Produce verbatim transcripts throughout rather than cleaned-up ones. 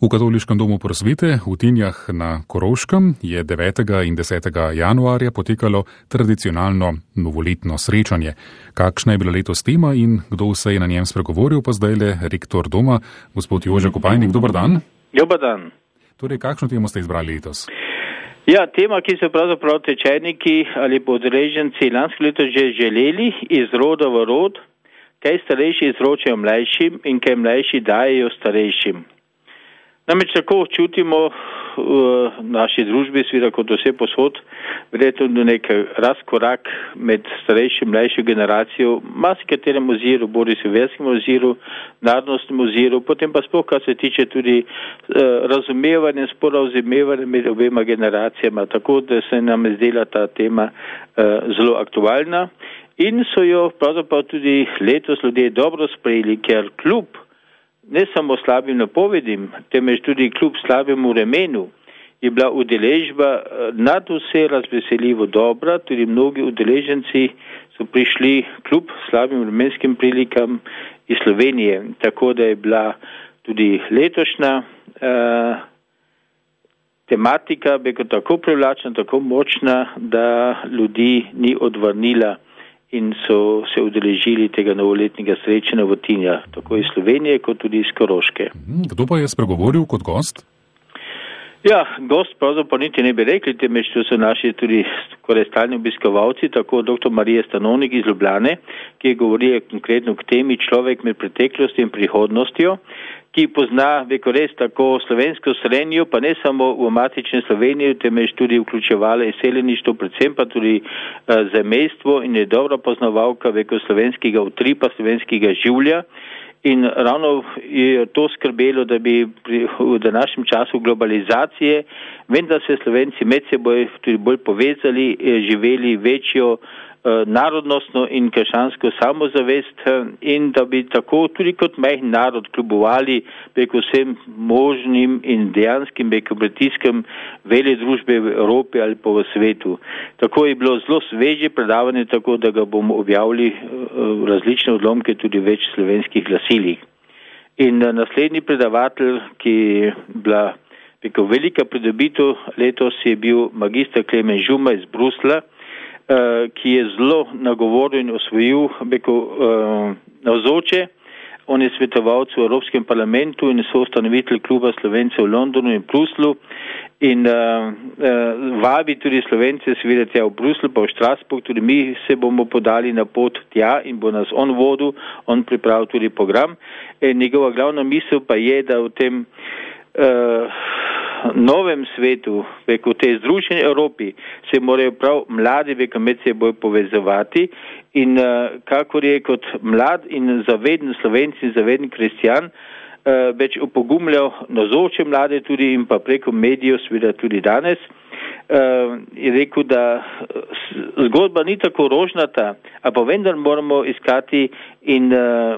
V Katoliškem domu prosvete v Tinjah na Koroškem je devetega in desetega januarja potekalo tradicionalno novoletno srečanje. Kakšna je bila letos tema in kdo vse je na njem spregovoril, pa zdajle rektor doma, gospod Jože Kopajnik. Dobar dan. Dobar dan. Torej, kakšno temo ste izbrali letos? Ja, tema, ki so pravzaprav tečajniki ali podreženci lansko leto že želeli iz roda v rod, kaj starejši izročajo mlajšim in kaj mlajši dajejo starejšim. Namreč tako čutimo v naši družbi, seveda kot vse posod, verjetno nek razkorak med starejšo in mlajšo generacijo, marsikaterem oziru, bodi se v verskem oziru, narodnostnem oziru, potem pa sploh, kar se tiče tudi eh, razumevanja, sporazumevanja med obema generacijama, tako da se nam je zdela ta tema eh, zelo aktualna in so jo pravzaprav tudi letos ljudje dobro sprejeli, ker kljub ne samo slabim napovedim, temveč tudi kljub slabemu vremenu je bila udeležba nad vse razveseljivo dobra, tudi mnogi udeleženci so prišli kljub slabim vremenskim prilikam iz Slovenije, tako da je bila tudi letošnja uh, tematika beko tako privlačna, tako močna, da ljudi ni odvrnila in so se udeležili tega novoletnega srečanja v Tinjah, tako iz Slovenije kot tudi iz Koroške. Kdo pa je spregovoril kot gost? Ja, gost pravzaprav niti ne bi rekli, temveč to so naši tudi skoraj stalni obiskovalci, tako doktor Marija Stanovnik iz Ljubljane, ki govori konkretno k temi človek med preteklostjo in prihodnostjo, ki pozna veko res tako slovensko srednjo, pa ne samo v matični Sloveniji, temveč tudi vključevala izseljeništvo, predvsem pa tudi uh, zamejstvo in je dobra poznavalka veko slovenskega utripa, slovenskega življa. In ravno je to skrbelo, da bi pri, v današnjem času globalizacije, vendar se Slovenci med seboj tudi bolj povezali, živeli večjo narodnostno in krščansko samozavest in da bi tako tudi kot majhen narod kljubovali preko vsem možnim in dejanskim preko pritiskom vele družbe v Evropi ali pa v svetu. Tako je bilo zelo sveže predavanje, tako da ga bomo objavili v različne odlomke tudi več slovenskih glasilih. In naslednji predavatelj, ki je bila preko velika pridobitev letos, je bil magister Klemen Žuma iz Brusla, ki je zelo nagovoril in osvojil beko uh, navzoče. On je svetovalec v Evropskem parlamentu in soustanovitelj kluba Slovencev v Londonu in Bruslu in uh, uh, vabi tudi Slovence seveda tja v Bruslu, pa v Strasbourg, tudi mi se bomo podali na pot tja in bo nas on vodil, on pripravil tudi program. In njegova glavna misel pa je, da v tem uh, novem svetu, veko tej združeni Evropi, se morajo prav mladi veko med seboj povezovati in uh, kakor je kot mlad in zaveden Slovenci in zaveden kristjan, uh, več upogumljal nazoče mlade tudi in pa preko medijev, seveda tudi danes, uh, je rekel, da zgodba ni tako rožnata, a pa vendar moramo iskati in uh,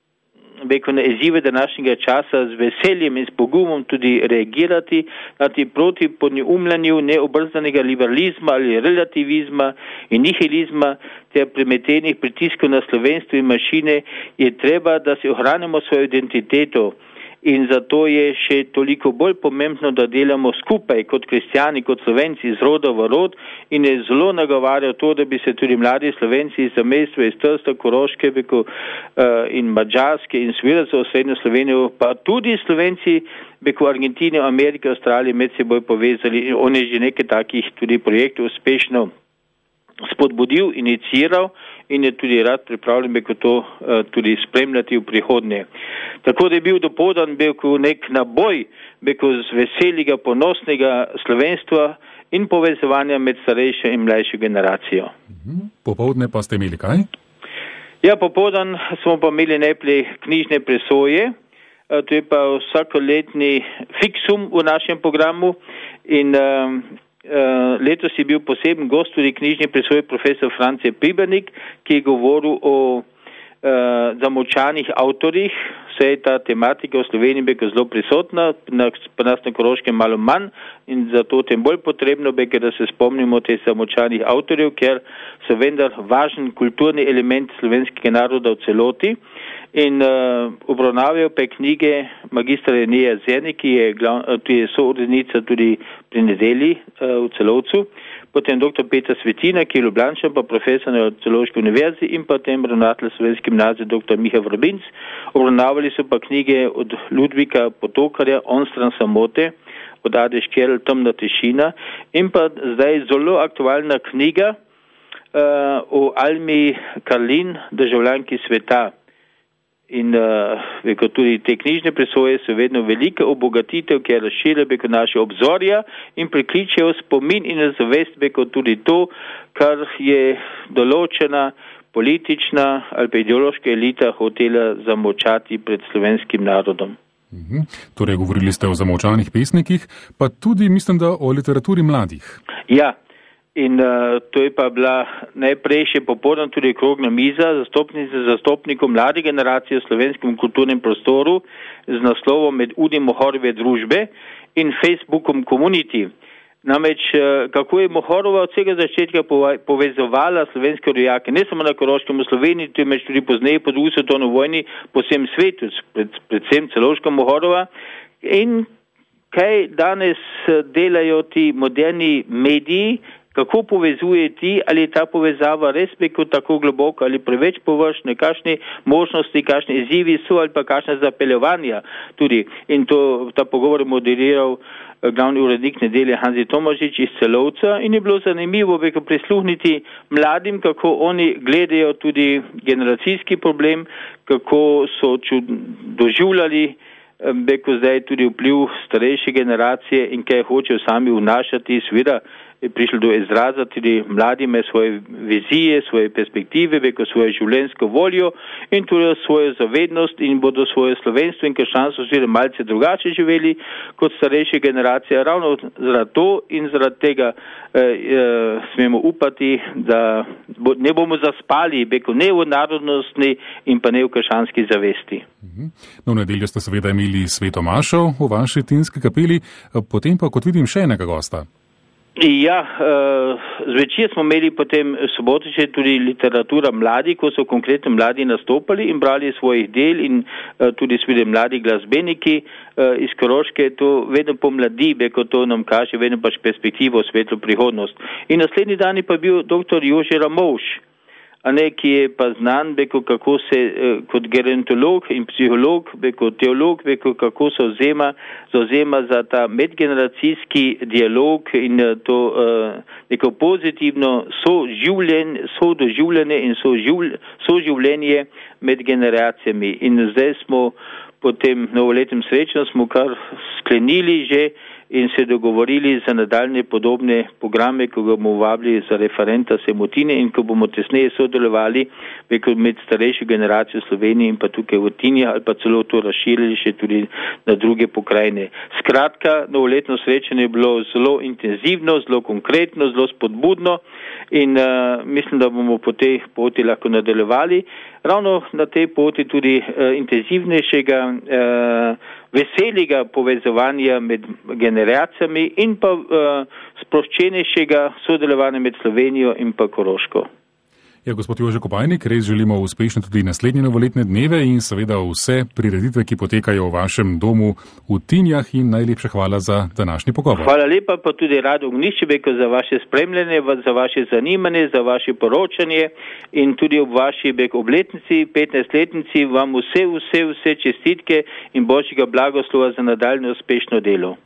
veko na izzive današnjega časa z veseljem in s pogumom tudi reagirati na ti proti podneumljanju neobrzdanega liberalizma ali relativizma in nihilizma ter premetenih pritiskov na slovenstvo in manjšine je treba, da si ohranimo svojo identiteto. In zato je še toliko bolj pomembno, da delamo skupaj kot kristjani, kot Slovenci iz roda v rod in je zelo nagovarjal to, da bi se tudi mladi Slovenci iz zamejstva, iz Trsta, Koroške beko, uh, in Madžarske in seveda za osrednjo Slovenijo, pa tudi Slovenci beko Argentine, Amerike, Avstralije med seboj povezali. On je že nekaj takih tudi projektov uspešno spodbudil, iniciiral in je tudi rad pripravljen beko to uh, tudi spremljati v prihodnje. Tako da je bil dopoldan beko nek naboj beko z veseljega, ponosnega slovenstva in povezovanja med starejšo in mlajšo generacijo. Popoldne pa ste imeli kaj? Ja, popoldan smo pa imeli najprej knjižne presoje, uh, to je pa vsakoletni fiksum v našem programu in uh, Uh, letos je bil poseben gost tudi knjižni presoje profesor France Pribernik, ki je govoril o uh, zamolčanih avtorjih. Vse je ta tematika v Sloveniji beko zelo prisotna, na, pa nas na Koroškem malo manj in zato tem bolj potrebno beko, da se spomnimo teh zamolčanih avtorjev, ker so vendar važen kulturni element slovenskega naroda v celoti. in uh, obravnavajo pa knjige magistra Reneja Zerne, ki je, glav, ki je sourednica tudi pri Nedelji uh, v Celovcu, potem doktor Peter Svetina, ki je Ljubljančan, pa profesor na Celovški univerzi in potem ravnatelj Slovenske gimnazije doktor Miha Vrbinc. Obravnavali so pa knjige od Ludvika Potokarja, Onstran samote, od Ade Škerl, Temna tišina in pa zdaj zelo aktualna knjiga uh, o Almi Karlin, državljanki sveta. In uh, veko, tudi te knjižne presoje so vedno velika obogatitev, ki razširja veko naše obzorja in prikličejo spomin in zavest veko tudi to, kar je določena politična ali pa ideološka elita hotela zamolčati pred slovenskim narodom. Mhm. Torej, govorili ste o zamolčanih pesnikih, pa tudi mislim, da o literaturi mladih. Ja. In uh, to je pa bila najprej še popoldan tudi okrogla miza zastopnice zastopnikov mlade generacije v slovenskem kulturnem prostoru z naslovom Med udim Mohorove družbe in Facebookom Community. Namreč, uh, kako je Mohorova od vsega začetka povezovala slovenske rojake, ne samo na Koroškem, v Sloveniji, temveč tudi pozneje po drugi svetovni vojni po vsem svetu, pred, predvsem Celovška Mohorova. In kaj danes delajo ti moderni mediji, kako povezuje ti, ali je ta povezava res preko tako globoko ali preveč površne, kakšne možnosti, kakšne izzivi so ali pa kakšne zapeljevanja tudi. In to, ta pogovor je moderiral glavni urednik Nedelje Hanzi Tomažič iz Celovca in je bilo zanimivo preko prisluhniti mladim, kako oni gledajo tudi generacijski problem, kako so čud, doživljali beko zdaj tudi vpliv starejše generacije in kaj hočejo sami vnašati, seveda je prišlo do izraza tudi mladi med svoje vizije, svoje perspektive, beko svojo življenjsko voljo in tudi svojo zavednost in bodo svoje slovenstvo in krščanstvo seveda malce drugače živeli kot starejše generacije. Ravno zaradi to in zaradi tega eh, eh, smemo upati, da bo, ne bomo zaspali, beko ne v narodnostni in pa ne v krščanski zavesti. No, v nedeljo ste seveda imeli sveto mašo v vaši Tinski kapeli, potem pa, kot vidim, še enega gosta. Ja, uh, zvečer smo imeli potem soboto še tudi literatura mladi, ko so konkretno mladi nastopali in brali svojih del in uh, tudi svede mladi glasbeniki uh, iz Koroške, to vedno pomladi, beko to nam kaže, vedno pač perspektivo, svetlo prihodnost. In naslednji dan je pa bil doktor Jože Ramovš, a ne, ki je pa znan, beko, kako se eh, kot gerontolog in psiholog, beko teolog, beko, kako se zauzema, zauzema za ta medgeneracijski dialog in to eh, neko pozitivno soživljenje, sodoživljanje in soživl, soživljenje med generacijami. In zdaj smo po tem novoletnem srečanju smo kar sklenili že in se dogovorili za nadaljne podobne programe, ko ga bomo vabili za referenta Semotine in ko bomo tesneje sodelovali med starejšo generacijo v Sloveniji in pa tukaj v Tinjah ali pa celo to razširili še tudi na druge pokrajine. Skratka, novoletno srečanje je bilo zelo intenzivno, zelo konkretno, zelo spodbudno in uh, mislim, da bomo po tej poti lahko nadaljevali. Ravno na tej poti tudi uh, intenzivnejšega uh, veselega povezovanja med generacijami in pa uh, sproščenejšega sodelovanja med Slovenijo in pa Koroško. Ja, gospod Jože Kopajnik, res želimo uspešne tudi naslednje novoletne dneve in seveda vse prireditve, ki potekajo v vašem domu v Tinjah in najlepša hvala za današnji pogovor. Hvala lepa pa tudi Radu Gniščebeku za vaše spremljanje, za vaše zanimanje, za vaše poročanje in tudi ob vaši obletnici, petnajstletnici vam vse, vse, vse čestitke in božjega blagoslova za nadaljne uspešno delo.